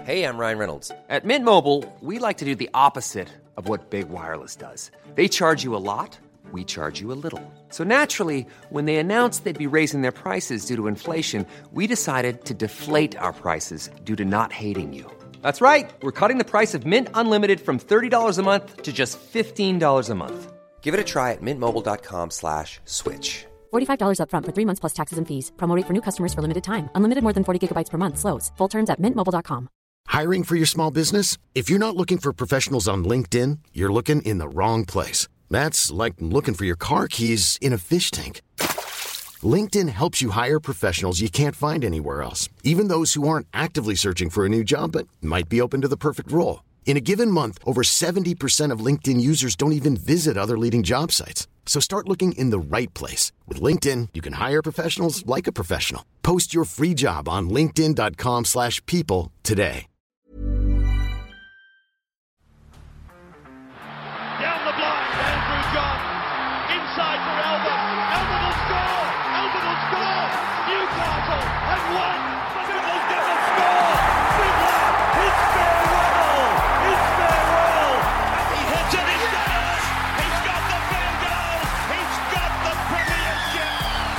Hey, I'm Ryan Reynolds. At Mint Mobile, we like to do the opposite of what Big Wireless does. They charge you a lot, we charge you a little. So naturally, when they announced they'd be raising their prices due to inflation, we decided to deflate our prices due to not hating you. That's right. We're cutting the price of Mint Unlimited from $30 a month to just $15 a month. Give it a try at mintmobile.com/switch. $45 up front for 3 months plus taxes and fees. Promo rate for new customers for limited time. Unlimited more than 40 gigabytes per month. Slows full terms at mintmobile.com. Hiring for your small business? If you're not looking for professionals on LinkedIn, you're looking in the wrong place. That's like looking for your car keys in a fish tank. LinkedIn helps you hire professionals you can't find anywhere else, even those who aren't actively searching for a new job but might be open to the perfect role. In a given month, over 70% of LinkedIn users don't even visit other leading job sites. So start looking in the right place. With LinkedIn, you can hire professionals like a professional. Post your free job on linkedin.com/people today. Down the blind, Andrew John. Inside for Albert. Albert will score. Albert will score. Newcastle have won. Fiddler's going to score. Fiddler, it's farewell. It's farewell. And he hits it. He's got it. He's got the field goal. He's got the premiership.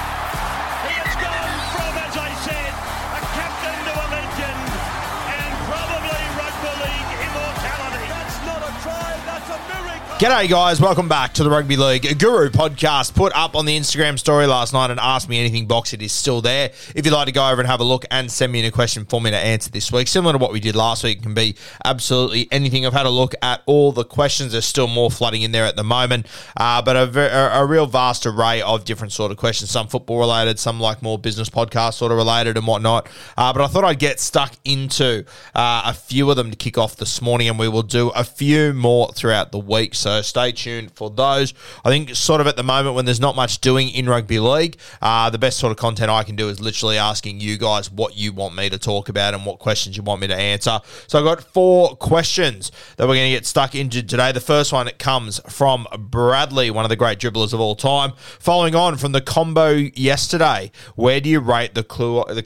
He has gone from, as I said, a captain to a legend. And probably rugby league immortality. That's not a try. That's a miracle. G'day guys, welcome back to the Rugby League Guru podcast. Put up on the Instagram story last night and Ask Me Anything box. It is still there. If you'd like to go over and have a look and send me in a question for me to answer this week, similar to what we did last week, it can be absolutely anything. I've had a look at all the questions. There's still more flooding in there at the moment, but a real vast array of different sort of questions. Some football related, some like more business podcast sort of related and whatnot. But I thought I'd get stuck into a few of them to kick off this morning, and we will do a few more throughout the week. So stay tuned for those. I think sort of at the moment when there's not much doing in rugby league, the best sort of content I can do is literally asking you guys what you want me to talk about and what questions you want me to answer. So I've got 4 questions that we're going to get stuck into today. The first one, it comes from Bradley, one of the great dribblers of all time. Following on from the combo yesterday, where do you rate the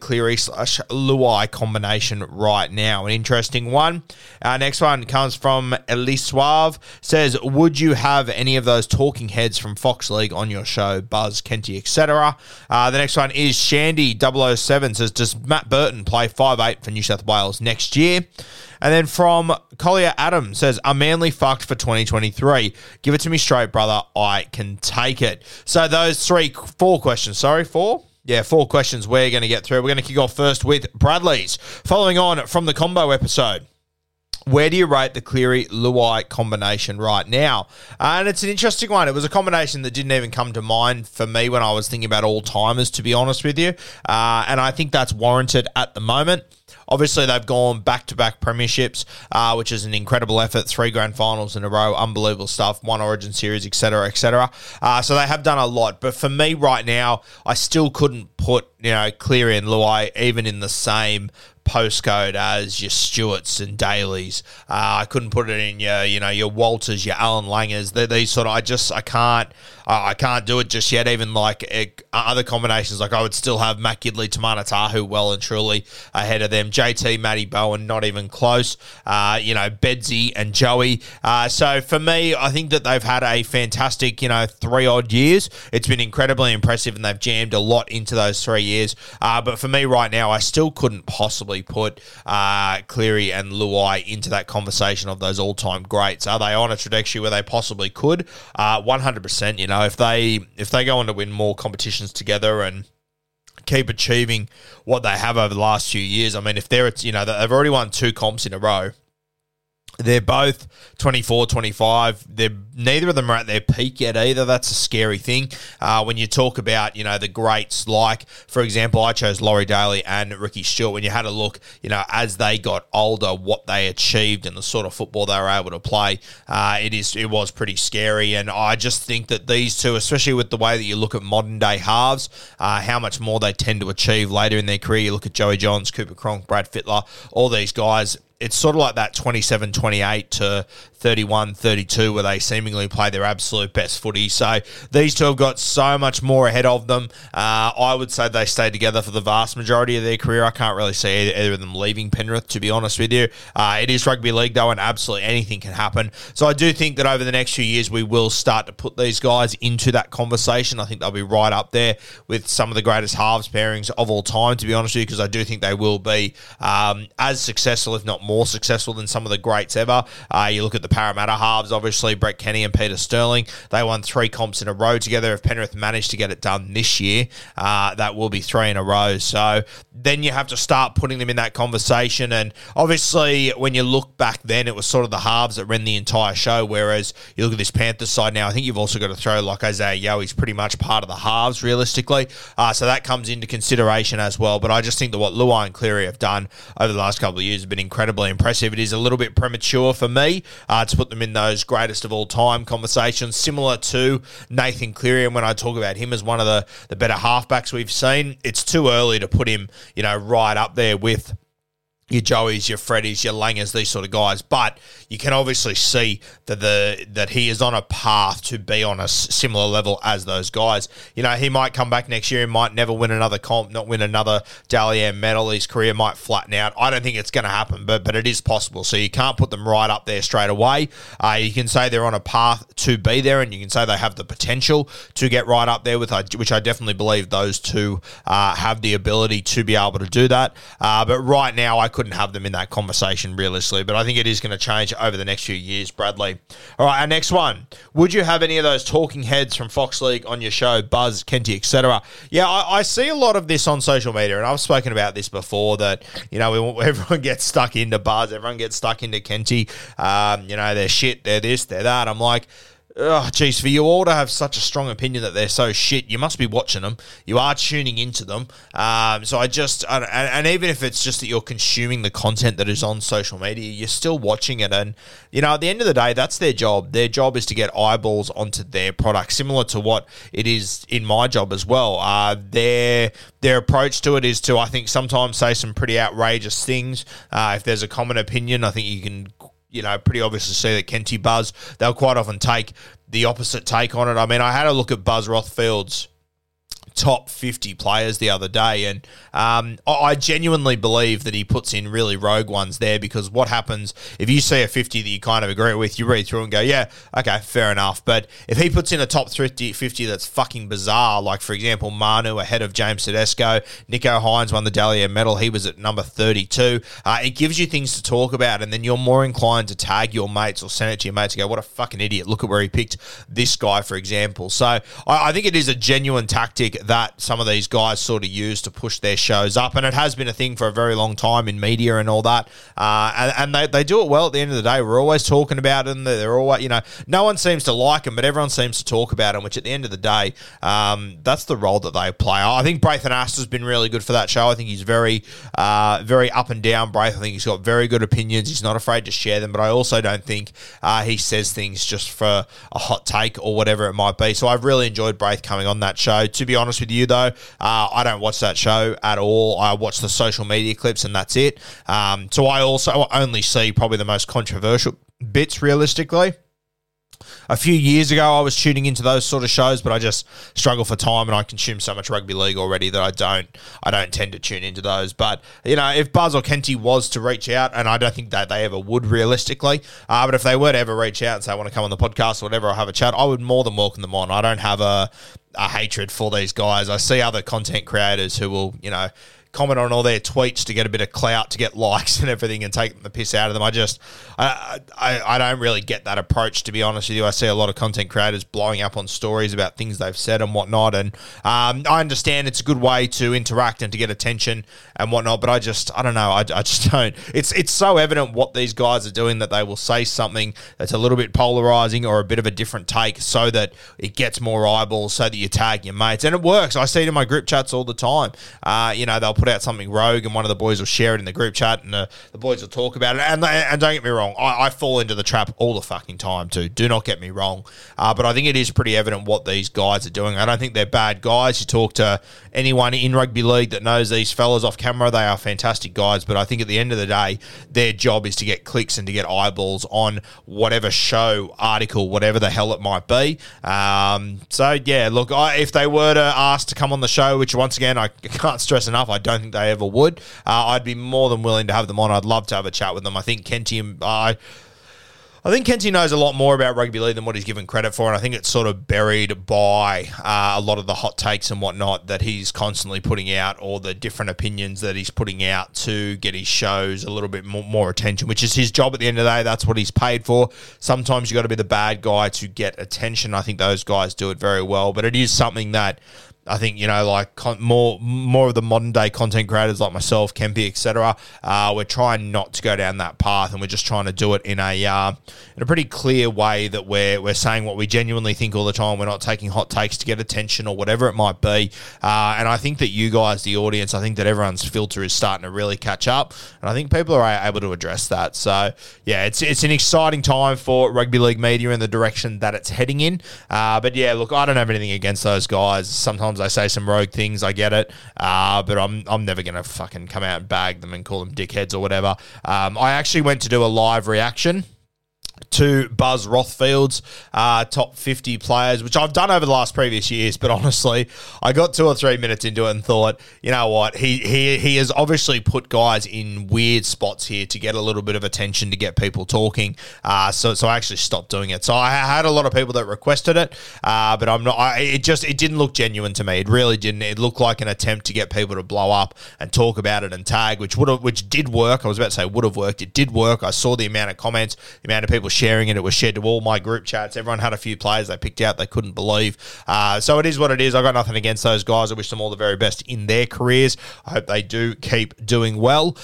Cleary/Luai combination right now? An interesting one. Next one comes from Elise Suave. Says, would you have any of those talking heads from Fox League on your show? Buzz, Kenty, etc. The next one is Shandy007. Says, does Matt Burton play 5'8" for New South Wales next year? And then from Collier Adam says, are Manly fucked for 2023? Give it to me straight, brother. I can take it. So those 4 questions. Sorry, 4? Yeah, 4 questions we're going to get through. We're going to kick off first with Bradley's. Following on from the combo episode, where do you rate the Cleary-Luai combination right now? And it's an interesting one. It was a combination that didn't even come to mind for me when I was thinking about all-timers, to be honest with you. And I think that's warranted at the moment. Obviously, they've gone back-to-back premierships, which is an incredible effort. 3 grand finals in a row, unbelievable stuff, 1 Origin series, etc., etc. So they have done a lot. But for me right now, I still couldn't put, Cleary and Luai even in the same postcode as your Stewarts and Dailies. I couldn't put it in your Walters, your Alan Langers. These sort of, I can't do it just yet. Even like other combinations, like I would still have Matt Gidley, Tamana Tahu well and truly ahead of them. JT, Matty Bowen, not even close. Bedsy and Joey. So for me, I think that they've had a fantastic, 3 odd years. It's been incredibly impressive, and they've jammed a lot into those 3 years. But for me right now, I still couldn't possibly put Cleary and Luai into that conversation of those all-time greats. Are they on a trajectory where they possibly could? 100%. If they go on to win more competitions together and keep achieving what they have over the last few years, I mean, if they've already won 2 comps in a row. They're both 24, 25. Neither of them are at their peak yet either. That's a scary thing. When you talk about, the greats, like, for example, I chose Laurie Daly and Ricky Stewart. When you had a look, as they got older, what they achieved and the sort of football they were able to play, it was pretty scary. And I just think that these two, especially with the way that you look at modern day halves, how much more they tend to achieve later in their career. You look at Joey Johns, Cooper Cronk, Brad Fittler, all these guys. it's sort of like that 27-28 to 31-32 where they seemingly play their absolute best footy. So these two have got so much more ahead of them. I would say they stay together for the vast majority of their career. I can't really see either of them leaving Penrith, to be honest with you. It is rugby league, though, and absolutely anything can happen. So I do think that over the next few years, we will start to put these guys into that conversation. I think they'll be right up there with some of the greatest halves pairings of all time, to be honest with you, because I do think they will be as successful, if not more successful, than some of the greats ever. You look at the Parramatta halves, obviously, Brett Kenny and Peter Sterling. They won 3 comps in a row together. If Penrith managed to get it done this year, that will be 3 in a row. So then you have to start putting them in that conversation. And obviously, when you look back then, it was sort of the halves that ran the entire show, whereas you look at this Panthers side now, I think you've also got to throw like Isaiah Yeo. He's pretty much part of the halves, realistically. So that comes into consideration as well. But I just think that what Luai and Cleary have done over the last couple of years has been incredibly impressive. It is a little bit premature for me to put them in those greatest of all time conversations, similar to Nathan Cleary. And when I talk about him as one of the better halfbacks we've seen, it's too early to put him, right up there with your Joeys, your Freddies, your Langers, these sort of guys. But you can obviously see that he is on a path to be on a similar level as those guys. He might come back next year and might never win another comp, not win another Dally M medal. His career might flatten out. I don't think it's going to happen, but it is possible. So you can't put them right up there straight away. You can say they're on a path to be there, and you can say they have the potential to get right up there, which I definitely believe those two have the ability to be able to do that. But right now, I couldn't have them in that conversation realistically, but I think it is going to change over the next few years, Bradley. All right, our next one. Would you have any of those talking heads from Fox League on your show, Buzz, Kenty, etc.? Yeah, I see a lot of this on social media, and I've spoken about this before, that, everyone gets stuck into Buzz, everyone gets stuck into Kenty. They're shit, they're this, they're that. I'm like, oh, geez, for you all to have such a strong opinion that they're so shit, you must be watching them. You are tuning into them. So and even if it's just that you're consuming the content that is on social media, you're still watching it. And, at the end of the day, that's their job. Their job is to get eyeballs onto their product, similar to what it is in my job as well. Their approach to it is to, I think, sometimes say some pretty outrageous things. If there's a common opinion, I think you can pretty obviously see that Kenty, Buzz, they'll quite often take the opposite take on it. I mean, I had a look at Buzz Rothfield's top 50 players the other day, and I genuinely believe that he puts in really rogue ones there, because what happens if you see a 50 that you kind of agree with, you read through and go, yeah, okay, fair enough. But if he puts in a top 50 that's fucking bizarre, like, for example, Manu ahead of James Tedesco, Nico Hines won the Dally M medal, he was at number 32, it gives you things to talk about, and then you're more inclined to tag your mates or send it to your mates and go, what a fucking idiot, look at where he picked this guy, for example. So I think it is a genuine tactic that some of these guys sort of use to push their shows up, and it has been a thing for a very long time in media and all that, and they do it well. At the end of the day, we're always talking about them. They're always, no one seems to like them, but everyone seems to talk about them, which at the end of the day, that's the role that they play. I think Braithen Astor's been really good for that show. I think he's very up and down, Braith. I think he's got very good opinions. He's not afraid to share them, but I also don't think he says things just for a hot take or whatever it might be. So I've really enjoyed Braith coming on that show. To be honest with you, though, I don't watch that show at all. I watch the social media clips, and that's it. So I also only see probably the most controversial bits, realistically. A few years ago, I was tuning into those sort of shows, but I just struggle for time, and I consume so much rugby league already that I don't tend to tune into those. But, if Buzz or Kenty was to reach out, and I don't think that they ever would realistically, but if they were to ever reach out and say, I want to come on the podcast or whatever, I'll have a chat, I would more than welcome them on. I don't have a hatred for these guys. I see other content creators who will, comment on all their tweets to get a bit of clout, to get likes and everything, and take the piss out of them. I don't really get that approach, to be honest with you. I see a lot of content creators blowing up on stories about things they've said and whatnot, and I understand it's a good way to interact and to get attention and whatnot, but I don't know. I just don't. It's so evident what these guys are doing that they will say something that's a little bit polarizing or a bit of a different take so that it gets more eyeballs, so that you tag your mates, and it works. I see it in my group chats all the time. They'll put out something rogue, and one of the boys will share it in the group chat, and the boys will talk about it. And don't get me wrong, I fall into the trap all the fucking time too. Do not get me wrong. But I think it is pretty evident what these guys are doing. I don't think they're bad guys. You talk to anyone in rugby league that knows these fellas off camera, they are fantastic guys. But I think at the end of the day, their job is to get clicks and to get eyeballs on whatever show, article, whatever the hell it might be. So, yeah, look, if they were to ask to come on the show, which once again, I can't stress enough, I don't think they ever would, I'd be more than willing to have them on. I'd love to have a chat with them. I think Kenty knows a lot more about rugby league than what he's given credit for, and I think it's sort of buried by a lot of the hot takes and whatnot that he's constantly putting out, or the different opinions that he's putting out to get his shows a little bit more attention, which is his job at the end of the day. That's what he's paid for. Sometimes you got to be the bad guy to get attention. I think those guys do it very well, but it is something that I think, like more of the modern day content creators like myself, Kempy, etc. We're trying not to go down that path, and we're just trying to do it in a pretty clear way that we're saying what we genuinely think all the time. We're not taking hot takes to get attention or whatever it might be. And I think that you guys, the audience, I think that everyone's filter is starting to really catch up, and I think people are able to address that. So yeah, it's an exciting time for rugby league media in the direction that it's heading in. But yeah, look, I don't have anything against those guys. Sometimes they say some rogue things, I get it, but I'm never going to fucking come out and bag them and call them dickheads or whatever. I actually went to do a live reaction to Buzz Rothfield's top 50 players, which I've done over the last previous years, but honestly, I got 2 or 3 minutes into it and thought, you know what, he has obviously put guys in weird spots here to get a little bit of attention, to get people talking, so I actually stopped doing it. So I had a lot of people that requested it, but I'm not. It didn't look genuine to me. It really didn't. It looked like an attempt to get people to blow up and talk about it and tag, which did work. I was about to say would have worked. It did work. I saw the amount of comments, the amount of people sharing it. It was shared to all my group chats. Everyone had a few players they picked out they couldn't believe. So it is what it is. I got nothing against those guys. I wish them all the very best in their careers. I hope they do keep doing well.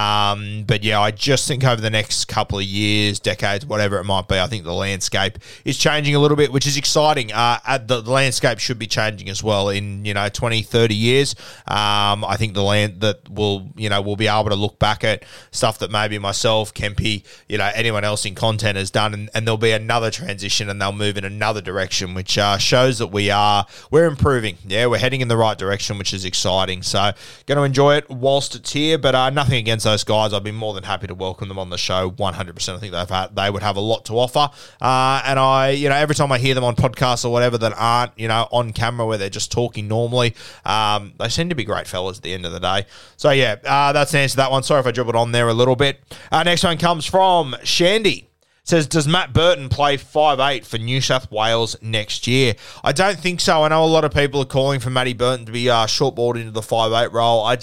But yeah, I just think over the next couple of years, decades, whatever it might be, I think the landscape is changing a little bit, which is exciting. The landscape should be changing as well in 20, 30 years. I think the land that we'll be able to look back at stuff that maybe myself, Kempy, anyone else in content has done, and there'll be another transition and they'll move in another direction, which shows that we're improving. Yeah, we're heading in the right direction, which is exciting. So going to enjoy it whilst it's here, but nothing against those guys. I'd be more than happy to welcome them on the show 100%. I think they would have a lot to offer. And I, every time I hear them on podcasts or whatever that aren't, on camera where they're just talking normally, they seem to be great fellas at the end of the day. So yeah, that's the answer to that one. Sorry if I dribbled on there a little bit. Next one comes from Shandy. Says, does Matt Burton play 5'8" for New South Wales next year? I don't think so. I know a lot of people are calling for Matty Burton to be shortballed into the 5'8" role. I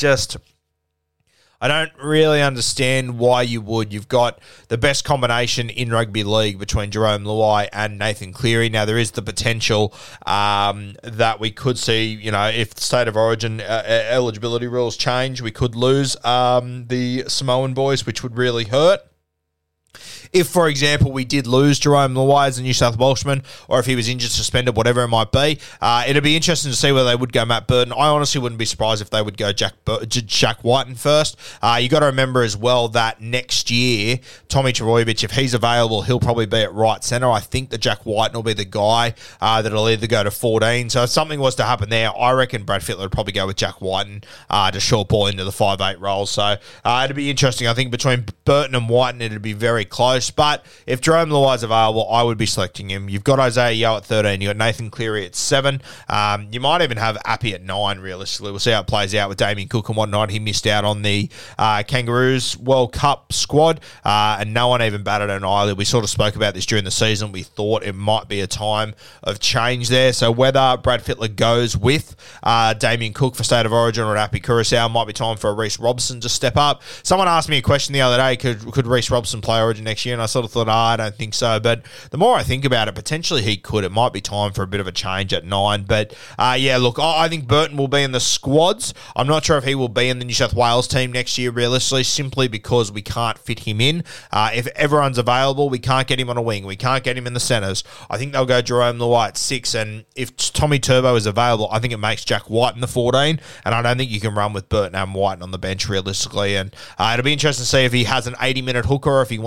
don't really understand why you would. You've got the best combination in rugby league between Jerome Luai and Nathan Cleary. Now, there is the potential that we could see, if the state of origin eligibility rules change, we could lose the Samoan boys, which would really hurt. If, for example, we did lose Jerome Luai as a New South Welshman, or if he was injured, suspended, whatever it might be, it'd be interesting to see whether they would go Matt Burton. I honestly wouldn't be surprised if they would go Jack Wighton first. You got to remember as well that next year, Tommy Trbojevic, if he's available, he'll probably be at right centre. I think that Jack Wighton will be the guy that'll either go to 14. So if something was to happen there, I reckon Brad Fittler would probably go with Jack Wighton to short ball into the 5'8" role. So it'd be interesting. I think between Burton and Wighton, it'd be very close. But if Jerome Luai is available, I would be selecting him. You've got Isaiah Yeo at 13. You've got Nathan Cleary at 7. You might even have Appy at 9, realistically. We'll see how it plays out with Damien Cook and whatnot. He missed out on the Kangaroos World Cup squad, and no one even batted an eyelid. We sort of spoke about this during the season. We thought it might be a time of change there. So whether Brad Fittler goes with Damien Cook for State of Origin or Appy Curacao, might be time for a Reece Robson to step up. Someone asked me a question the other day, could Reece Robson play Origin next year? And I sort of thought, I don't think so. But the more I think about it, potentially he could. It might be time for a bit of a change at 9. But yeah, look, I think Burton will be in the squads. I'm not sure if he will be in the New South Wales team next year, realistically, simply because we can't fit him in. If everyone's available, we can't get him on a wing. We can't get him in the centres. I think they'll go Jerome Luai at 6. And if Tommy Turbo is available, I think it makes Jack Wighton the 14. And I don't think you can run with Burton and Wighton on the bench, realistically. And it'll be interesting to see if he has an 80-minute hooker or if he wants a guy that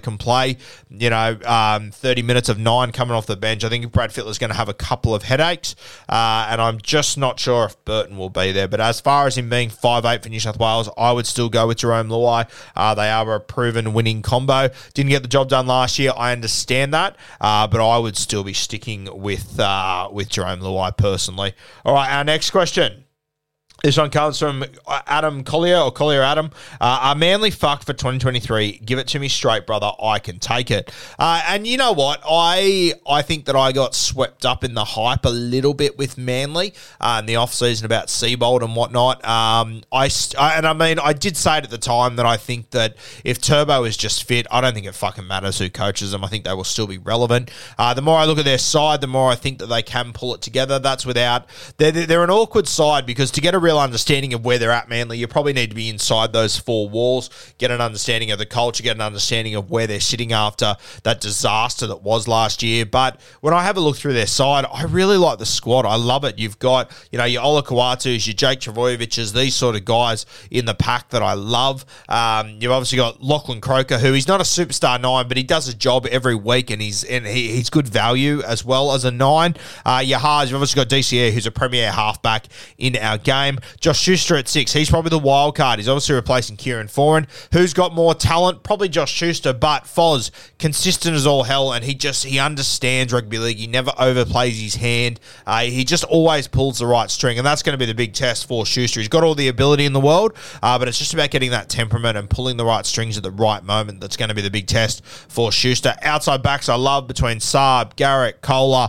that can play, 30 minutes of 9 coming off the bench. I think Brad Fittler's going to have a couple of headaches, and I'm just not sure if Burton will be there. But as far as him being 5'8" for New South Wales, I would still go with Jerome Luai. They are a proven winning combo. Didn't get the job done last year. I understand that, but I would still be sticking with Jerome Luai personally. All right, our next question. This one comes from Adam Collier, or Collier Adam. Are Manly fucked for 2023? Give it to me straight, brother. I can take it. And you know what? I think that I got swept up in the hype a little bit with Manly in the off-season about Seabold and whatnot. I did say it at the time that I think that if Turbo is just fit, I don't think it fucking matters who coaches them. I think they will still be relevant. The more I look at their side, the more I think that they can pull it together. That's without... They're an awkward side because to get a real understanding of where they're at, Manly, you probably need to be inside those four walls, get an understanding of the culture, get an understanding of where they're sitting after that disaster that was last year. But when I have a look through their side, I really like the squad. I love it. You've got, your Ola Kawatus, your Jake Travojeviches, these sort of guys in the pack that I love. You've obviously got Lachlan Croker, who he's not a superstar 9, but he does a job every week, and he's good value as well as a 9. Your Haas, you've obviously got DCE, who's a premier halfback in our game. Josh Schuster at 6. He's probably the wild card. He's obviously replacing Kieran Foran. Who's got more talent? Probably Josh Schuster, but Foz, consistent as all hell, and he understands rugby league. He never overplays his hand. He just always pulls the right string, and that's going to be the big test for Schuster. He's got all the ability in the world, but it's just about getting that temperament and pulling the right strings at the right moment that's going to be the big test for Schuster. Outside backs I love between Saab, Garrett, Kohler.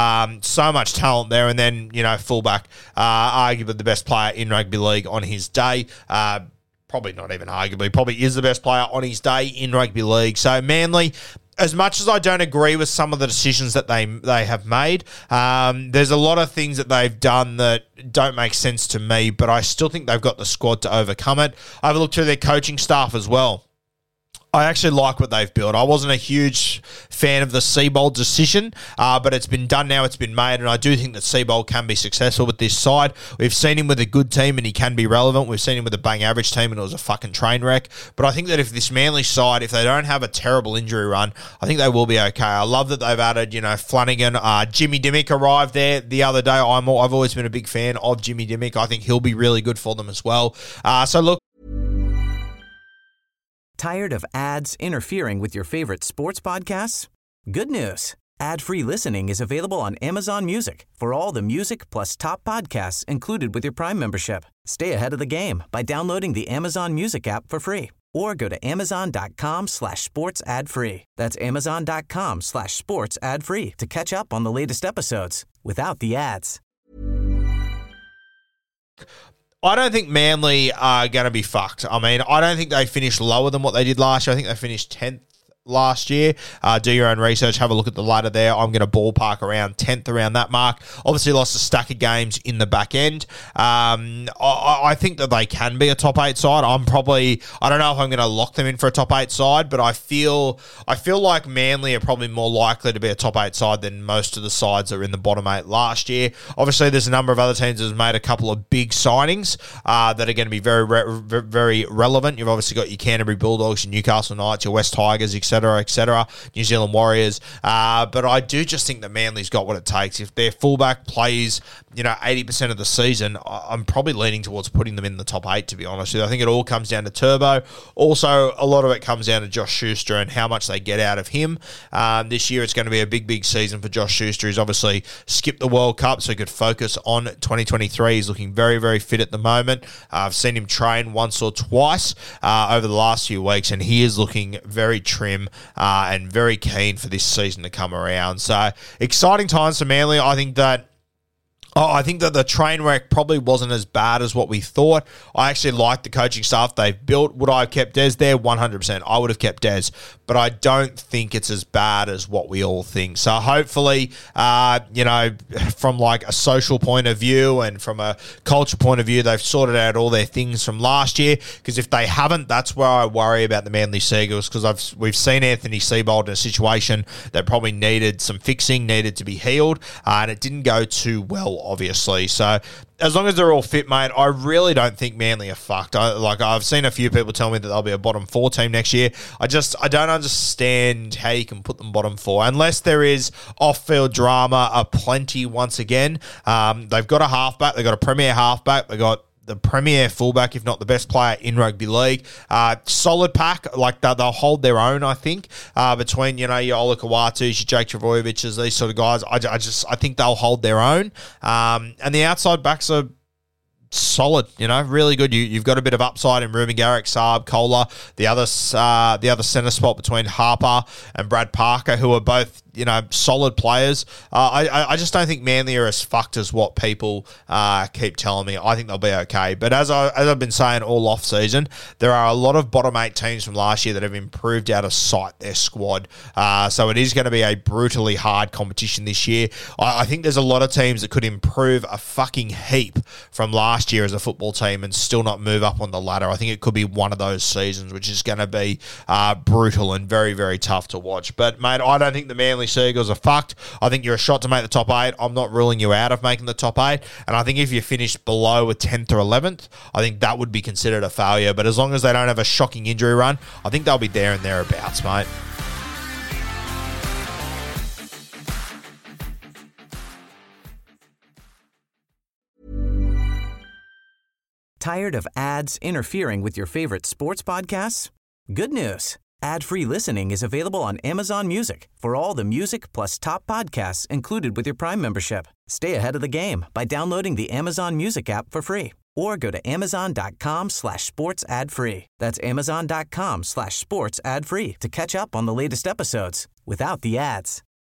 So much talent there, and then, fullback, arguably the best player in rugby league on his day. Probably not even arguably, probably is the best player on his day in rugby league. So Manly, as much as I don't agree with some of the decisions that they have made, there's a lot of things that they've done that don't make sense to me, but I still think they've got the squad to overcome it. I've looked through their coaching staff as well. I actually like what they've built. I wasn't a huge fan of the Seabold decision, but it's been done now, it's been made, and I do think that Seabold can be successful with this side. We've seen him with a good team and he can be relevant. We've seen him with a bang average team and it was a fucking train wreck. But I think that if this Manly side, if they don't have a terrible injury run, I think they will be okay. I love that they've added, Flanagan. Jimmy Dimmick arrived there the other day. I've always been a big fan of Jimmy Dimmick. I think he'll be really good for them as well. So look. Tired of ads interfering with your favorite sports podcasts? Good news. Ad-free listening is available on Amazon Music for all the music plus top podcasts included with your Prime membership. Stay ahead of the game by downloading the Amazon Music app for free or go to amazon.com/sports ad free. That's amazon.com/sports ad free to catch up on the latest episodes without the ads. I don't think Manly are going to be fucked. I mean, I don't think they finished lower than what they did last year. I think they finished 10th last year. Do your own research. Have a look at the ladder there. I'm going to ballpark around 10th, around that mark. Obviously lost a stack of games in the back end. I think that they can be a top 8 side. I don't know if I'm going to lock them in for a top 8 side, but I feel like Manly are probably more likely to be a top 8 side than most of the sides that were in the bottom 8 last year. Obviously, there's a number of other teams that have made a couple of big signings that are going to be very, very relevant. You've obviously got your Canterbury Bulldogs, your Newcastle Knights, your West Tigers, etc., New Zealand Warriors. But I do just think that Manly's got what it takes. If their fullback plays, 80% of the season, I'm probably leaning towards putting them in the top 8, to be honest with you. I think it all comes down to Turbo. Also, a lot of it comes down to Josh Schuster and how much they get out of him. This year, it's going to be a big season for Josh Schuster. He's obviously skipped the World Cup, so he could focus on 2023. He's looking very, very fit at the moment. I've seen him train once or twice over the last few weeks, and he is looking very trim and very keen for this season to come around. So, exciting times for Manly. I think that the train wreck probably wasn't as bad as what we thought. I actually like the coaching staff they've built. Would I have kept Des there? 100%. I would have kept Des. But I don't think it's as bad as what we all think. So hopefully, from like a social point of view and from a culture point of view, they've sorted out all their things from last year. Because if they haven't, that's where I worry about the Manly Seagulls. Because we've seen Anthony Seibold in a situation that probably needed some fixing, needed to be healed. And it didn't go too well obviously. So as long as they're all fit, mate, I really don't think Manly are fucked. I've seen a few people tell me that they'll be a bottom 4 team next year. I don't understand how you can put them bottom 4 unless there is off-field drama aplenty once again. They've got a halfback. They've got a premier halfback. They've got the premier fullback, if not the best player in rugby league. Solid pack, like they'll hold their own, I think, between, your Ola Kawatus, your Jake Travojeviches, these sort of guys. I think they'll hold their own. And the outside backs are solid, really good. You've got a bit of upside in Ruben Garrick, Saab, Kohler, the other centre spot between Harper and Brad Parker, who are both, solid players. I just don't think Manly are as fucked as what people keep telling me. I think they'll be okay. But as I've been saying all off season, there are a lot of bottom 8 teams from last year that have improved out of sight their squad. So it is going to be a brutally hard competition this year. I think there's a lot of teams that could improve a fucking heap from last year as a football team and still not move up on the ladder. I think it could be one of those seasons, which is going to be brutal and very, very tough to watch. But, mate, I don't think the Manly Seagulls are fucked. I think you're a shot to make the top 8. I'm not ruling you out of making the top 8. And I think if you finish below a 10th or 11th, I think that would be considered a failure. But as long as they don't have a shocking injury run, I think they'll be there and thereabouts, mate. Tired of ads interfering with your favorite sports podcasts? Good news. Ad-free listening is available on Amazon Music for all the music plus top podcasts included with your Prime membership. Stay ahead of the game by downloading the Amazon Music app for free or go to amazon.com/sports ad free. That's amazon.com/sports ad free to catch up on the latest episodes without the ads.